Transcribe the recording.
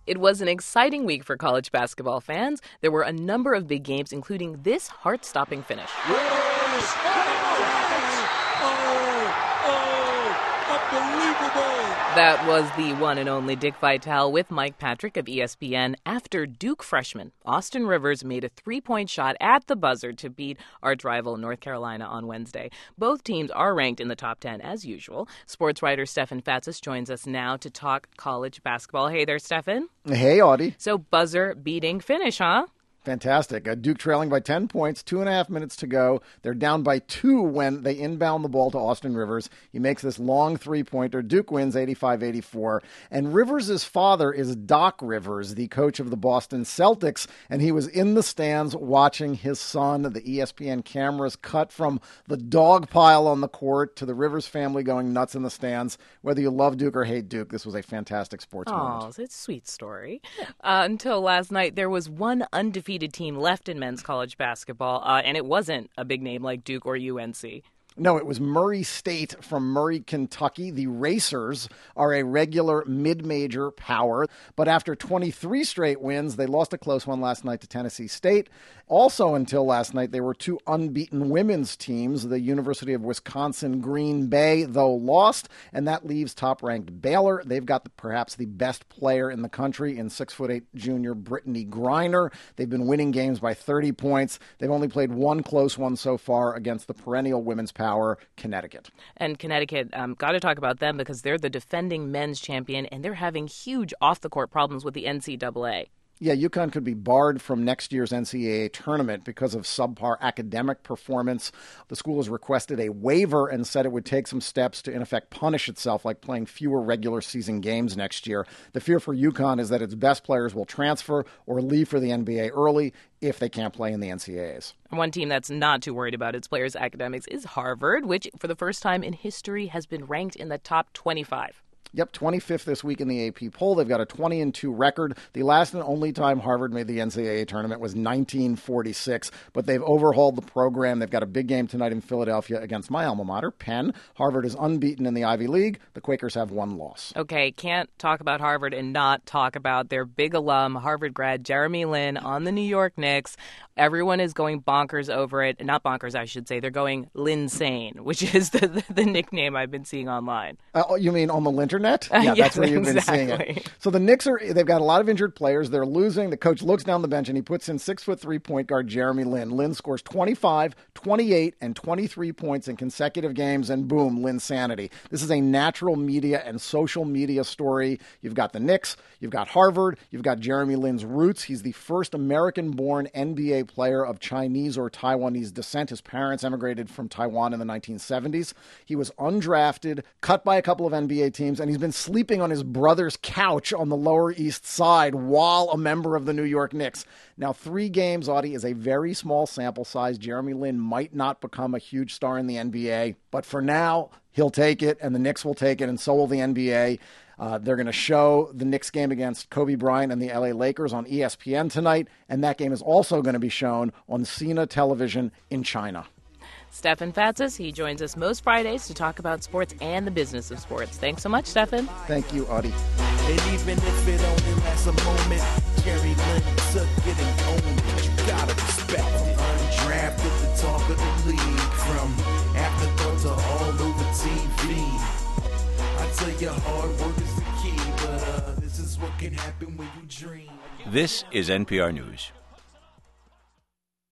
It was an exciting week for college basketball fans. There were a number of big games, including this heart-stopping finish. Unbelievable! That was the one and only Dick Vitale with Mike Patrick of ESPN after Duke freshman Austin Rivers made a three-point shot at the buzzer to beat arch rival North Carolina on Wednesday. Both teams are ranked in the top 10 as usual. Sports writer Stefan Fatsis joins us now to talk college basketball. Hey there, Stefan. Hey, Audie. So buzzer-beating finish, huh? Fantastic. Duke trailing by 10 points, 2.5 minutes to go. They're down by 2 when they inbound the ball to Austin Rivers. He makes this long three-pointer. Duke wins 85-84. And Rivers' father is Doc Rivers, the coach of the Boston Celtics, and he was in the stands watching his son. The ESPN cameras cut from the dog pile on the court to the Rivers family going nuts in the stands. Whether you love Duke or hate Duke, this was a fantastic sports moment. Oh, it's a sweet story. Until last night, there was one undefeated team left in men's college basketball, and it wasn't a big name like Duke or UNC. No, it was Murray State from Murray, Kentucky. The Racers are a regular mid-major power, but after 23 straight wins, they lost a close one last night to Tennessee State. Also until last night, there were two unbeaten women's teams. The University of Wisconsin Green Bay, though, lost, and that leaves top-ranked Baylor. They've got perhaps the best player in the country in 6'8" junior Brittany Griner. They've been winning games by 30 points. They've only played one close one so far against the perennial women's power, Connecticut. And Connecticut, got to talk about them because they're the defending men's champion, and they're having huge off-the-court problems with the NCAA. Yeah, UConn could be barred from next year's NCAA tournament because of subpar academic performance. The school has requested a waiver and said it would take some steps to, in effect, punish itself, like playing fewer regular season games next year. The fear for UConn is that its best players will transfer or leave for the NBA early if they can't play in the NCAAs. One team that's not too worried about its players' academics is Harvard, which, for the first time in history, has been ranked in the top 25. Yep, 25th this week in the AP poll. They've got a 20-2 record. The last and only time Harvard made the NCAA tournament was 1946, but they've overhauled the program. They've got a big game tonight in Philadelphia against my alma mater, Penn. Harvard is unbeaten in the Ivy League. The Quakers have one loss. Okay, can't talk about Harvard and not talk about their big alum, Harvard grad Jeremy Lin on the New York Knicks. Everyone is going bonkers over it. Not bonkers, I should say. They're going Linsane, which is the nickname I've been seeing online. You mean on the internet? Yeah, yes, that's where you've exactly. been seeing it. So the Knicks they've got a lot of injured players. They're losing. The coach looks down the bench and he puts in 6'3" point guard Jeremy Lin. Lin scores 25, 28, and 23 points in consecutive games, and boom, Linsanity. This is a natural media and social media story. You've got the Knicks, you've got Harvard, you've got Jeremy Lin's roots. He's the first American-born NBA player of Chinese or Taiwanese descent. His parents emigrated from Taiwan in the 1970s. He was undrafted, cut by a couple of NBA teams, and he's been sleeping on his brother's couch on the Lower East Side while a member of the New York Knicks. Now, 3 games, Audie, is a very small sample size. Jeremy Lin might not become a huge star in the NBA, but for now, he'll take it, and the Knicks will take it, and so will the NBA. They're going to show the Knicks game against Kobe Bryant and the LA Lakers on ESPN tonight, and that game is also going to be shown on Sina Television in China. Stefan Fatsis, he joins us most Fridays to talk about sports and the business of sports. Thanks so much, Stefan. Thank you, Audie. And even if it only lasts a moment, Jerry Lin took it and owned it. You gotta respect it. Undrafted, the talk of the league, from afterthought to all over TV. I tell you, hard work is the key, but this is what can happen when you dream. This is NPR News.